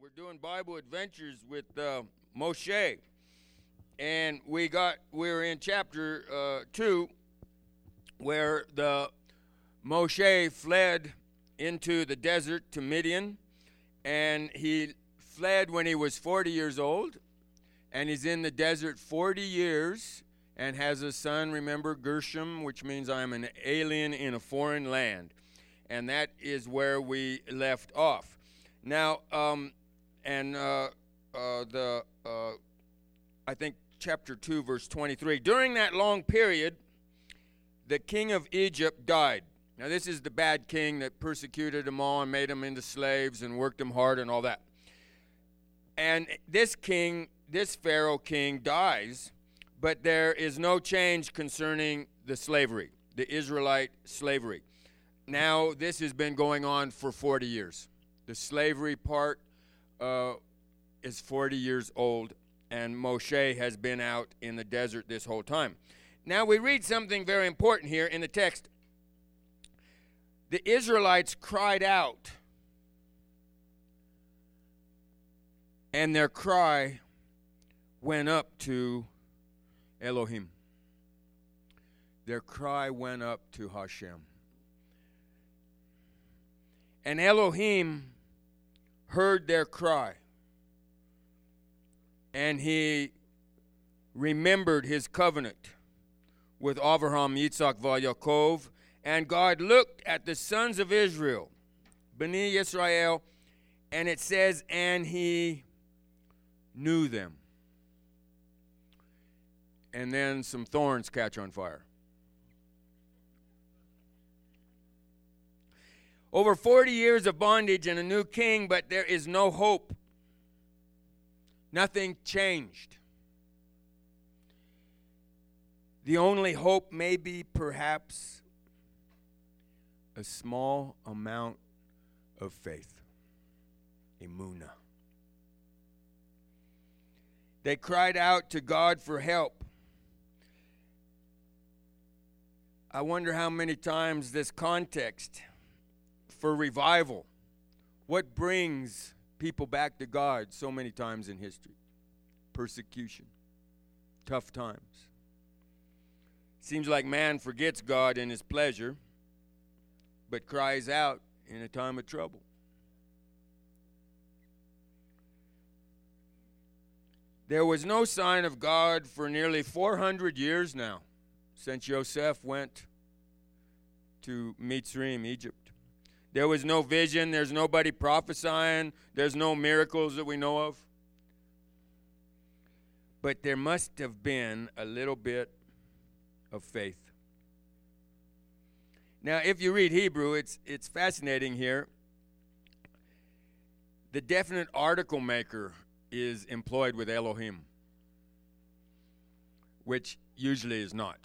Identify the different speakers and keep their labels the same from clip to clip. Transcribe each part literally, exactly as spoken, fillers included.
Speaker 1: We're doing Bible adventures with uh, Moshe, and we got we're in chapter uh, two, where the Moshe fled into the desert to Midian, and he fled when he was forty years old, and he's in the desert forty years and has a son. Remember, Gershom, which means I'm an alien in a foreign land, and that is where we left off. Now, um, and uh, uh, the uh, I think chapter two, verse twenty-three. During that long period, the king of Egypt died. Now, this is the bad king that persecuted them all and made them into slaves and worked them hard and all that. And this king, this Pharaoh king, dies, but there is no change concerning the slavery, the Israelite slavery. Now, this has been going on for forty years. The slavery part uh, is forty years old, and Moshe has been out in the desert this whole time. Now, we read something very important here in the text. The Israelites cried out, and their cry went up to Elohim. Their cry went up to Hashem. And Elohim heard their cry, and he remembered his covenant with Avraham, Yitzhak, Yaakov, and God looked at the sons of Israel, Bnei Yisrael, and it says, and he knew them. And then some thorns catch on fire. Over forty years of bondage and a new king, but there is no hope. Nothing changed. The only hope may be perhaps a small amount of faith. Emunah. They cried out to God for help. I wonder how many times this context for revival, what brings people back to God so many times in history? Persecution, tough times. Seems like man forgets God in his pleasure, but cries out in a time of trouble. There was no sign of God for nearly four hundred years now, since Joseph went to Mitzrayim, Egypt. There was no vision. There's nobody prophesying. There's no miracles that we know of. But there must have been a little bit of faith. Now, if you read Hebrew, it's it's fascinating here. The definite article maker is employed with Elohim, which usually is not.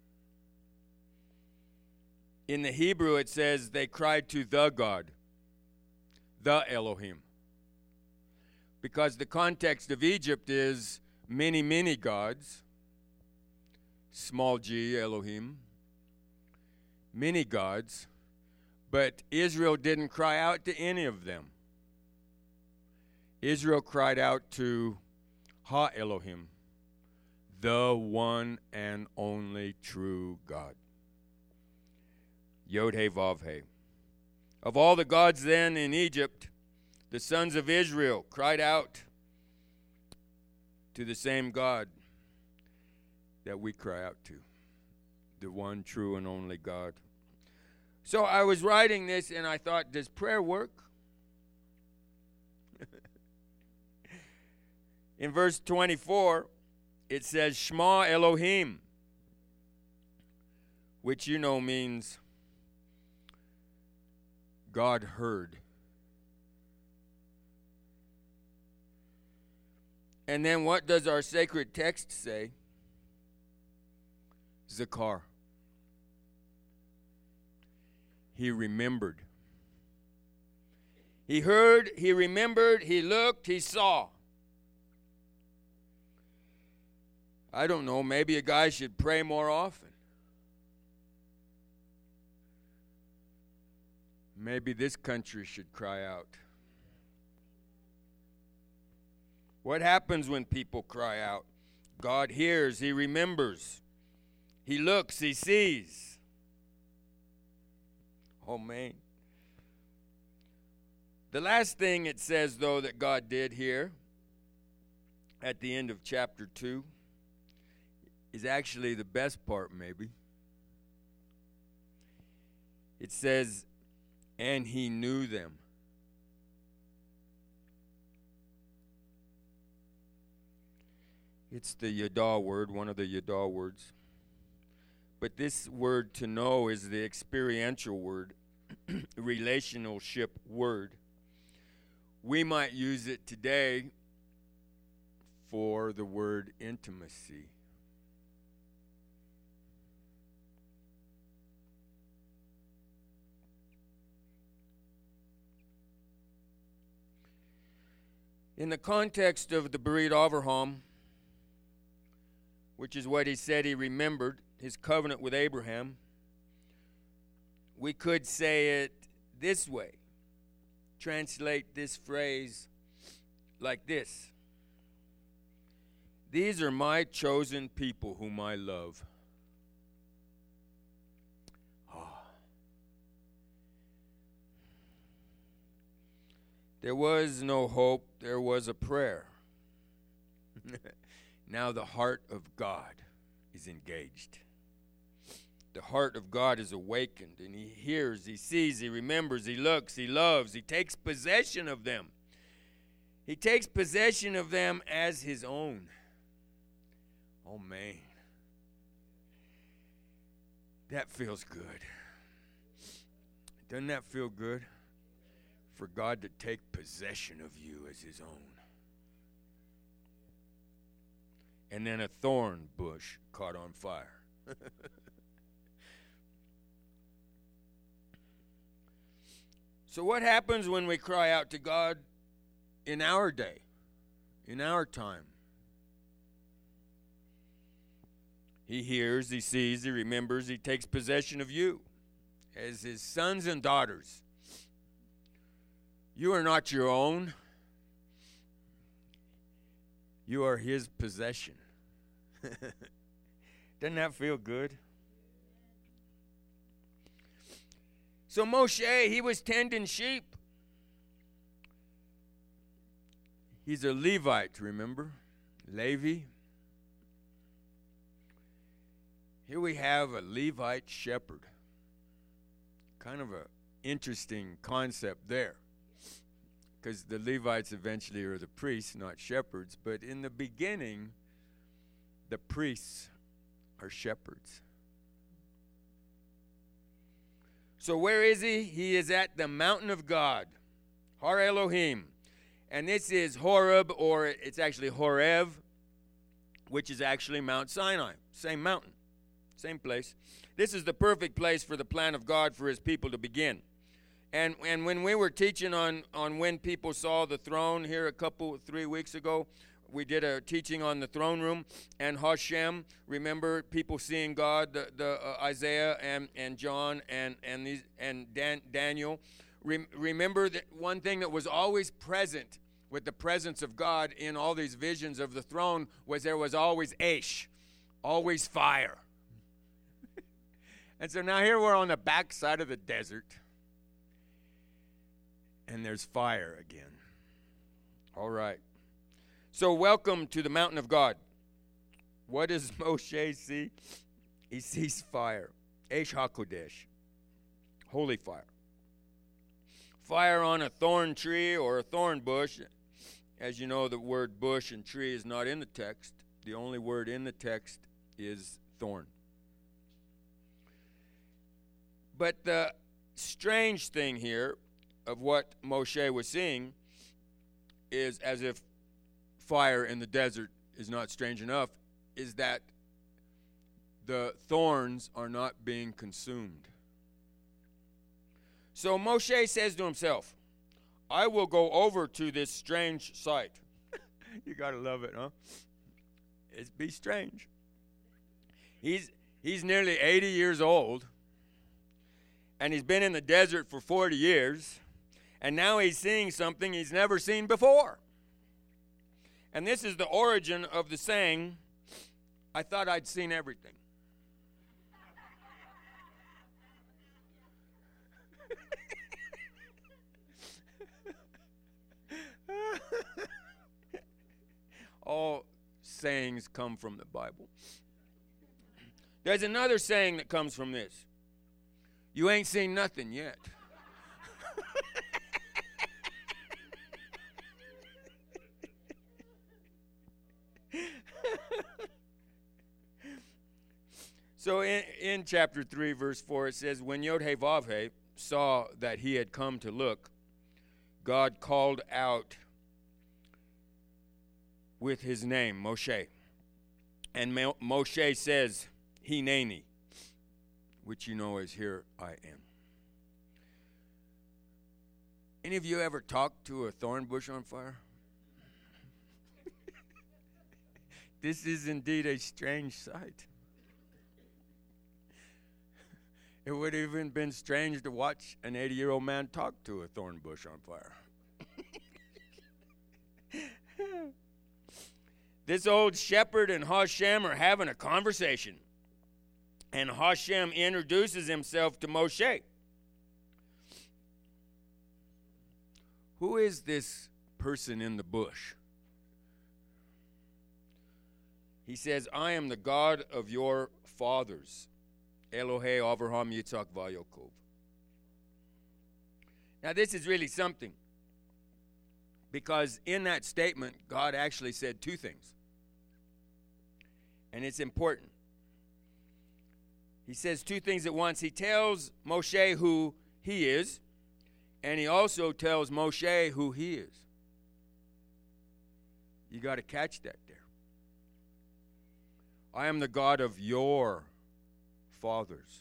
Speaker 1: In the Hebrew, it says they cried to the God, the Elohim. Because the context of Egypt is many, many gods, small g, Elohim, many gods, but Israel didn't cry out to any of them. Israel cried out to Ha Elohim, the one and only true God. Yod He Vav He. Of all the gods then in Egypt, the sons of Israel cried out to the same God that we cry out to, the one true and only God. So I was writing this and I thought, does prayer work? In verse twenty-four, it says, Shema Elohim, which you know means God heard. And then what does our sacred text say? Zakar. He remembered. He heard, he remembered, he looked, he saw. I don't know, maybe a guy should pray more often. Maybe this country should cry out. What happens when people cry out? God hears, he remembers, he looks, he sees. Oh, man. The last thing it says, though, that God did here at the end of chapter two is actually the best part, maybe. It says, and he knew them. It's the yada word, one of the yada words. But this word to know is the experiential word, relationship word. We might use it today for the word intimacy. In the context of the Berit Avraham, which is what he said he remembered, his covenant with Abraham, we could say it this way. Translate this phrase like this. These are my chosen people whom I love. Oh. There was no hope, there was a prayer. Now the heart of God is engaged. The heart of God is awakened, and he hears, he sees, he remembers, he looks, he loves, he takes possession of them. He takes possession of them as his own. Oh, man. That feels good. Doesn't that feel good? For God to take possession of you as his own. And then a thorn bush caught on fire. So what happens when we cry out to God in our day, in our time? He hears, he sees, he remembers, he takes possession of you as his sons and daughters. You are not your own. You are his possession. Doesn't that feel good? So Moshe, he was tending sheep. He's a Levite, remember? Levi. Here we have a Levite shepherd. Kind of an interesting concept there. Because the Levites eventually are the priests, not shepherds. But in the beginning, the priests are shepherds. So where is he? He is at the mountain of God, Har Elohim. And this is Horeb, or it's actually Horeb, which is actually Mount Sinai. Same mountain, same place. This is the perfect place for the plan of God for his people to begin. And and when we were teaching on, on when people saw the throne here a couple, three weeks ago, we did a teaching on the throne room and Hashem. Remember people seeing God, the, the uh, Isaiah and, and John and and these and Dan, Daniel. Rem, remember that one thing that was always present with the presence of God in all these visions of the throne was there was always Aish, always fire. And so now here we're on the backside of the desert. And there's fire again. All right. So welcome to the mountain of God. What does Moshe see? He sees fire. Eish HaKodesh. Holy fire. Fire on a thorn tree or a thorn bush. As you know, the word bush and tree is not in the text. The only word in the text is thorn. But the strange thing here of what Moshe was seeing is, as if fire in the desert is not strange enough, is that the thorns are not being consumed. So Moshe says to himself, I will go over to this strange sight. You got to love it, huh? It's be strange. He's, he's nearly eighty years old, and he's been in the desert for forty years. And now he's seeing something he's never seen before. And this is the origin of the saying, I thought I'd seen everything. All sayings come from the Bible. There's another saying that comes from this. You ain't seen nothing yet. So in, in chapter three, verse four, it says, when Yod-Heh-Vav-Heh saw that he had come to look, God called out with his name, Moshe. And Mo- Moshe says, Hineni, which you know is here I am. Any of you ever talked to a thorn bush on fire? This is indeed a strange sight. It would have even been strange to watch an eighty-year-old man talk to a thorn bush on fire. This old shepherd and Hashem are having a conversation. And Hashem introduces himself to Moshe. Who is this person in the bush? He says, I am the God of your fathers, Elohei Avraham Yitzhak Vayakov. Now this is really something, because in that statement, God actually said two things. And it's important. He says two things at once. He tells Moshe who he is, and he also tells Moshe who he is. You got to catch that there. I am the God of your fathers.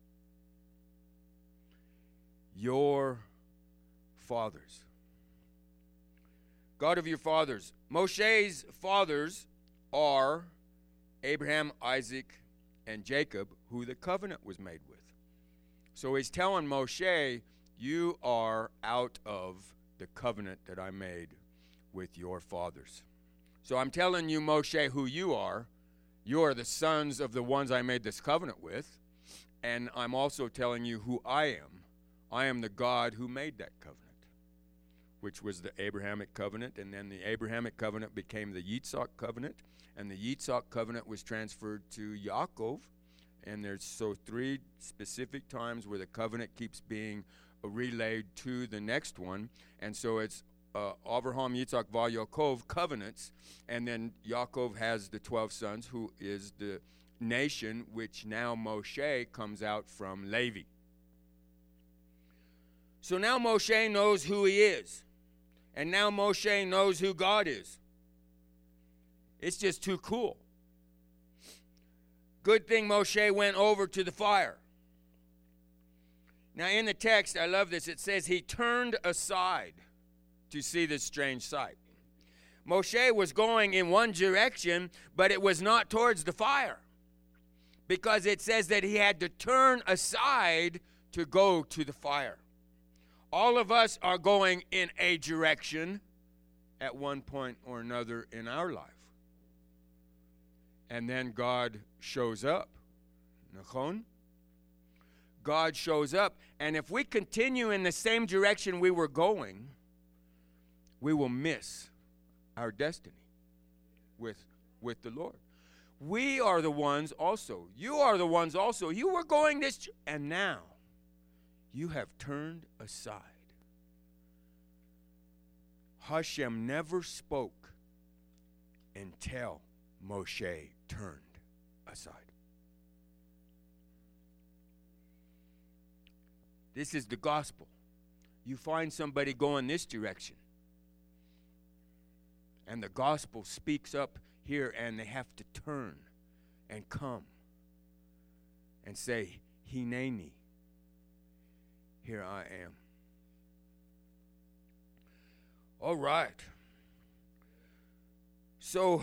Speaker 1: Your fathers. God of your fathers. Moshe's fathers are Abraham, Isaac, and Jacob, who the covenant was made with. So he's telling Moshe, you are out of the covenant that I made with your fathers. So I'm telling you, Moshe, who you are. You are the sons of the ones I made this covenant with. And I'm also telling you who I am. I am the God who made that covenant, which was the Abrahamic covenant. And then the Abrahamic covenant became the Yitzhak covenant. And the Yitzhak covenant was transferred to Yaakov. And there's so three specific times where the covenant keeps being relayed to the next one. And so it's uh, Avraham, Yitzhak, Yaakov covenants. And then Yaakov has the twelve sons, who is the nation which now Moshe comes out from Levi. So now Moshe knows who he is. And now Moshe knows who God is. It's just too cool. Good thing Moshe went over to the fire. Now in the text, I love this. It says he turned aside to see this strange sight. Moshe was going in one direction, but it was not towards the fire, because it says that he had to turn aside to go to the fire. All of us are going in a direction at one point or another in our life. And then God shows up. Nachon? God shows up. And if we continue in the same direction we were going, we will miss our destiny with, with the Lord. We are the ones also. You are the ones also. You were going this, and now you have turned aside. Hashem never spoke until Moshe turned aside. This is the gospel. You find somebody going this direction, and the gospel speaks up here, and they have to turn and come and say, Hineni, here I am. All right. So,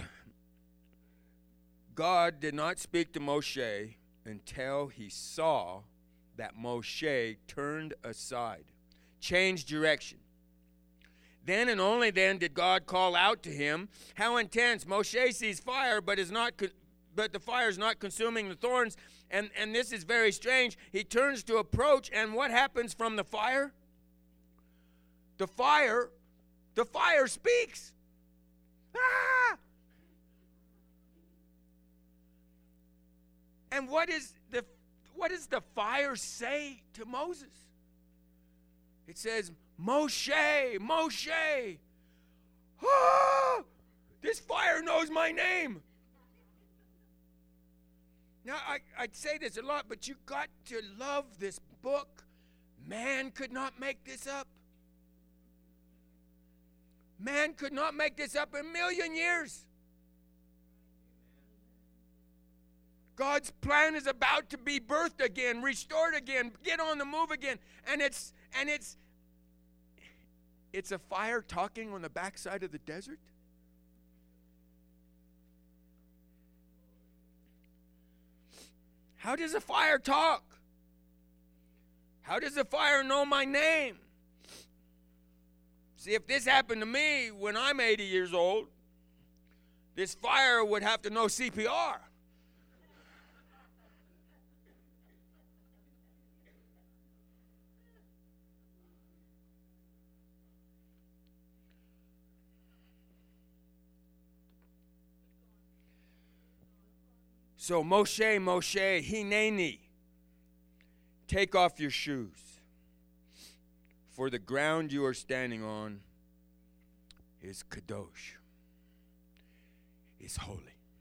Speaker 1: God did not speak to Moshe until he saw that Moshe turned aside, changed direction. Then and only then did God call out to him. How intense! Moshe sees fire, but is not, co- but the fire is not consuming the thorns. And and this is very strange. He turns to approach, and what happens from the fire? The fire, the fire speaks. Ah! And what is the what does the fire say to Moses? It says, Moshe, Moshe. Ah! This fire knows my name. Now, I, I'd say this a lot, but you got to love this book. Man could not make this up. Man could not make this up in a million years. God's plan is about to be birthed again, restored again, get on the move again. And it's and it's it's a fire talking on the backside of the desert. How does a fire talk? How does a fire know my name? See, if this happened to me when I'm eighty years old, this fire would have to know C P R. So Moshe, Moshe, Hineni, take off your shoes, for the ground you are standing on is kadosh, is holy.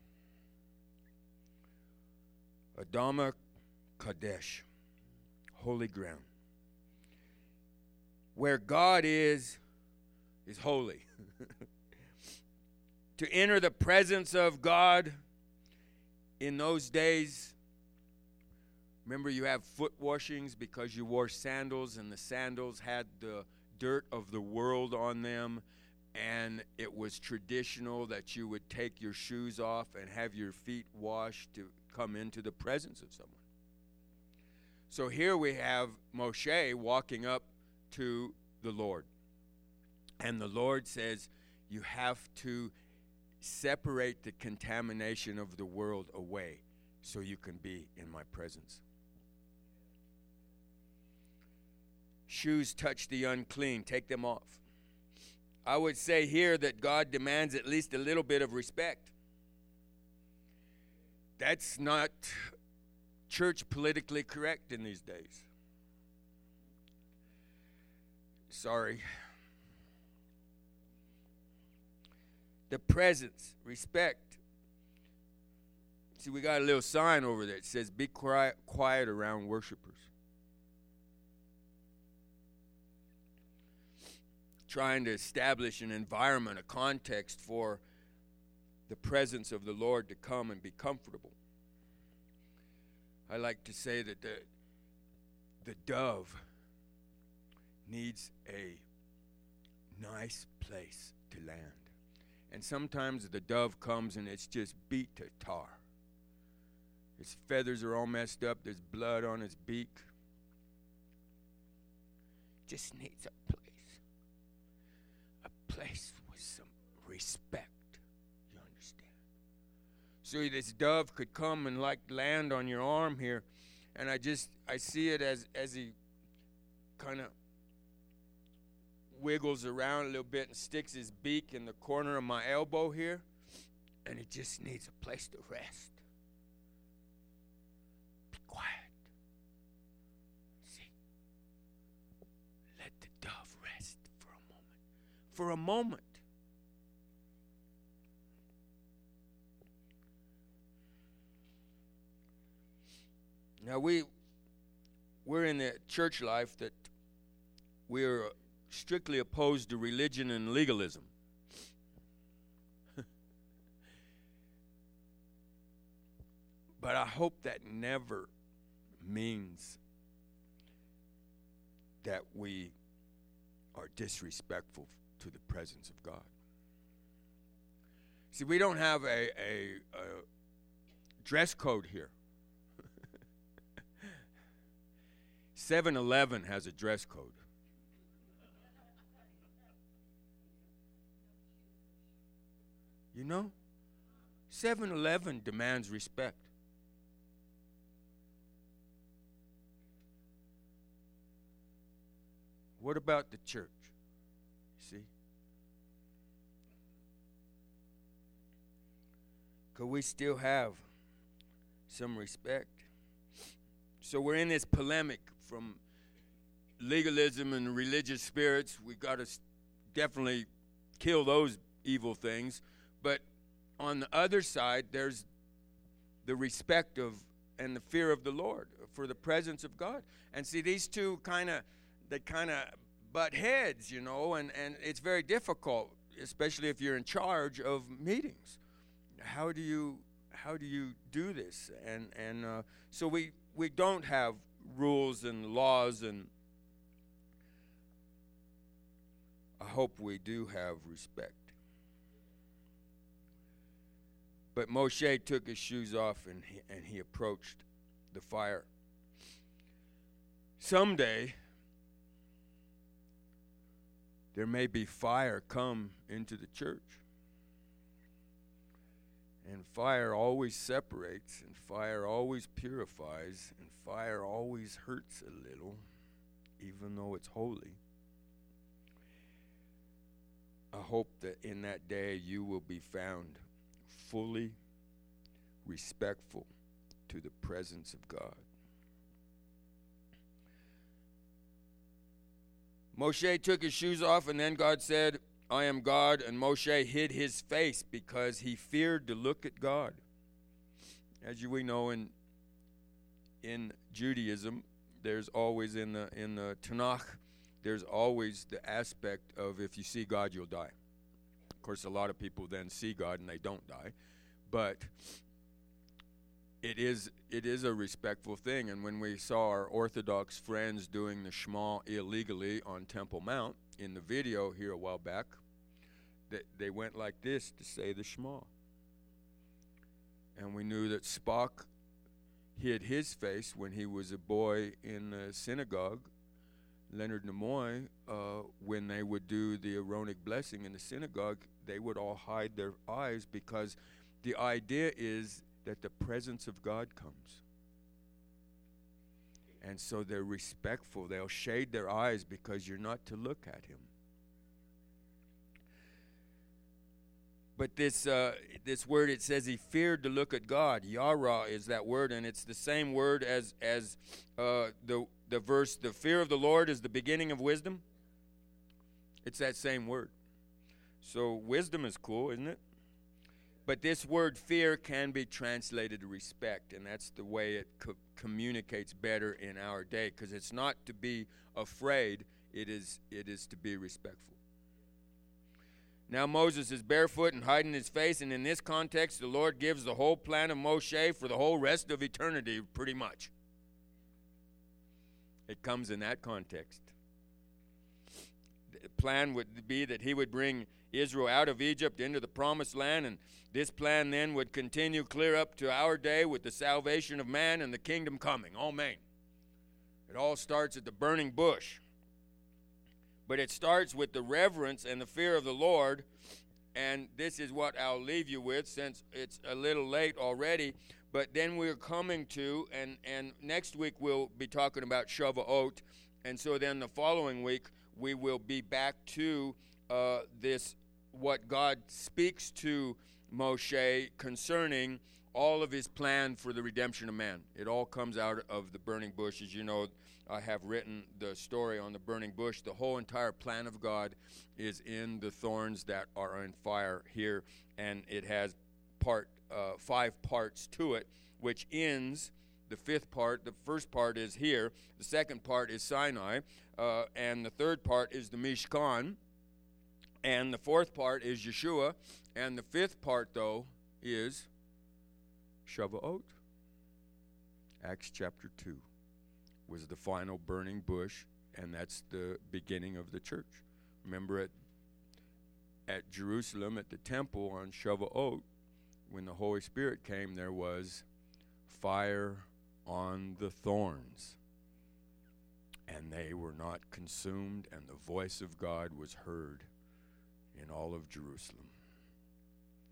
Speaker 1: Adama Kadesh, holy ground. Where God is, is holy. To enter the presence of God in those days, remember, you have foot washings because you wore sandals, and the sandals had the dirt of the world on them, and it was traditional that you would take your shoes off and have your feet washed to come into the presence of someone. So here we have Moshe walking up to the Lord, and the Lord says, you have to separate the contamination of the world away so you can be in my presence. Shoes touch the unclean, take them off. I would say here that God demands at least a little bit of respect. That's not church politically correct in these days. Sorry. The presence, respect. See, we got a little sign over there. It says, be quiet, quiet around worshipers. Trying to establish an environment, a context for the presence of the Lord to come and be comfortable. I like to say that the, the dove needs a nice place to land. And sometimes the dove comes and it's just beat to tar. Its feathers are all messed up. There's blood on its beak. Just needs a place. A place with some respect. You understand? So this dove could come and like land on your arm here. And I just, I see it as, as he kind of wiggles around a little bit and sticks his beak in the corner of my elbow here, and it just needs a place to rest. Be quiet. See? Let the dove rest for a moment. For a moment. Now we we're in the church life that we're strictly opposed to religion and legalism. But I hope that never means that we are disrespectful to the presence of God. See, we don't have a, a, a dress code here. seven eleven has a dress code. You know? seven eleven demands respect. What about the church? See? Could we still have some respect? So we're in this polemic from legalism and religious spirits. We've got to definitely kill those evil things. But on the other side, there's the respect of and the fear of the Lord for the presence of God. And see, these two kind of, they kind of butt heads, you know, and, and it's very difficult, especially if you're in charge of meetings. How do you how do you do this? And and uh, so we we don't have rules and laws, and I hope we do have respect. But Moshe took his shoes off and he, and he approached the fire. Someday, there may be fire come into the church. And fire always separates, and fire always purifies, and fire always hurts a little, even though it's holy. I hope that in that day you will be found fully respectful to the presence of God. Moshe took his shoes off, and then God said, I am God, and Moshe hid his face because he feared to look at God. As you we know, in in Judaism, there's always in the in the Tanakh, there's always the aspect of if you see God, you'll die. Of course, a lot of people then see God and they don't die, but it is it is a respectful thing. And when we saw our Orthodox friends doing the Shema illegally on Temple Mount in the video here a while back, they, they went like this to say the Shema. And we knew that Spock hid his face when he was a boy in the synagogue. Leonard Nimoy, uh, when they would do the Aaronic blessing in the synagogue, they would all hide their eyes because the idea is that the presence of God comes. And so they're respectful. They'll shade their eyes because you're not to look at him. But this uh, this word, it says he feared to look at God. Yara is that word, and it's the same word as as uh, the the verse, the fear of the Lord is the beginning of wisdom. It's that same word. So wisdom is cool, isn't it? But this word fear can be translated respect, and that's the way it co- communicates better in our day, because it's not to be afraid, it is it is to be respectful. Now Moses is barefoot and hiding his face, and in this context, the Lord gives the whole plan of Moshe for the whole rest of eternity, pretty much. It comes in that context. The plan would be that he would bring Israel out of Egypt into the promised land, and this plan then would continue clear up to our day with the salvation of man and the kingdom coming. Amen. It all starts at the burning bush. But it starts with the reverence and the fear of the Lord, and this is what I'll leave you with since it's a little late already. But then we're coming to, and, and next week we'll be talking about Shavuot, and so then the following week we will be back to uh, this, what God speaks to Moshe concerning all of his plan for the redemption of man. It all comes out of the burning bush. As you know, I have written the story on the burning bush. The whole entire plan of God is in the thorns that are on fire here, and it has part uh, five parts to it, which ends the fifth part. The first part is here. The second part is Sinai, uh, and the third part is the Mishkan, and the fourth part is Yeshua, and the fifth part, though, is Shavuot. Acts chapter two was the final burning bush, and that's the beginning of the church. Remember at, at Jerusalem, at the temple on Shavuot, when the Holy Spirit came, there was fire on the thorns, and they were not consumed, and the voice of God was heard in all of Jerusalem.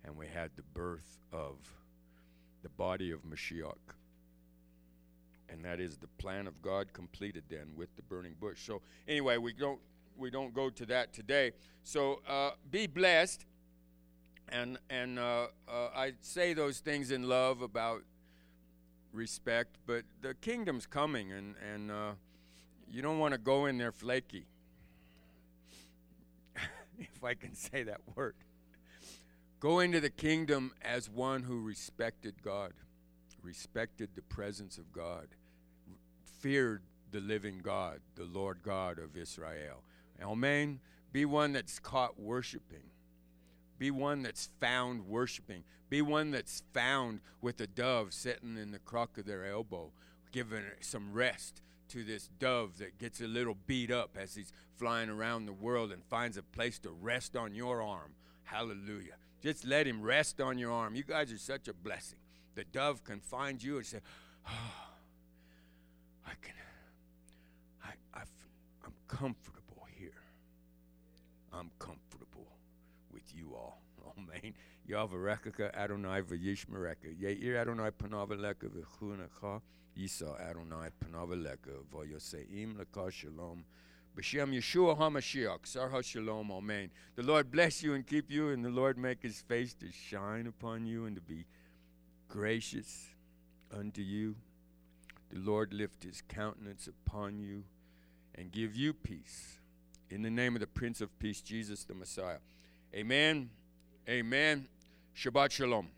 Speaker 1: and we had the birth of the body of Mashiach. And that is the plan of God completed then with the burning bush. So anyway, we don't we don't go to that today. So uh, be blessed. And and uh, uh, I say those things in love about respect, but the kingdom's coming, and, and uh, you don't want to go in there flaky, if I can say that word. Go into the kingdom as one who respected God, respected the presence of God, feared the living God, the Lord God of Israel. Amen. Be one that's caught worshiping. Be one that's found worshiping. Be one that's found with a dove sitting in the crook of their elbow, giving some rest to this dove that gets a little beat up as he's flying around the world and finds a place to rest on your arm. Hallelujah. Just let him rest on your arm. You guys are such a blessing. The dove can find you and say, oh, I can, I, I, I'm comfortable here. I'm comfortable with you all. Amen. Yahvarekaka Adonai v'yishmereka. Ye'ir Adonai panaveleka v'chunecha. Yisa Adonai panaveleka v'yoseim leka shalom. B'shem Yeshua HaMashiach. Sarha shalom. Amen. The Lord bless you and keep you, and the Lord make his face to shine upon you and to be gracious unto you. The Lord lift his countenance upon you and give you peace. In the name of the Prince of Peace, Jesus the Messiah. Amen. Amen. Shabbat Shalom.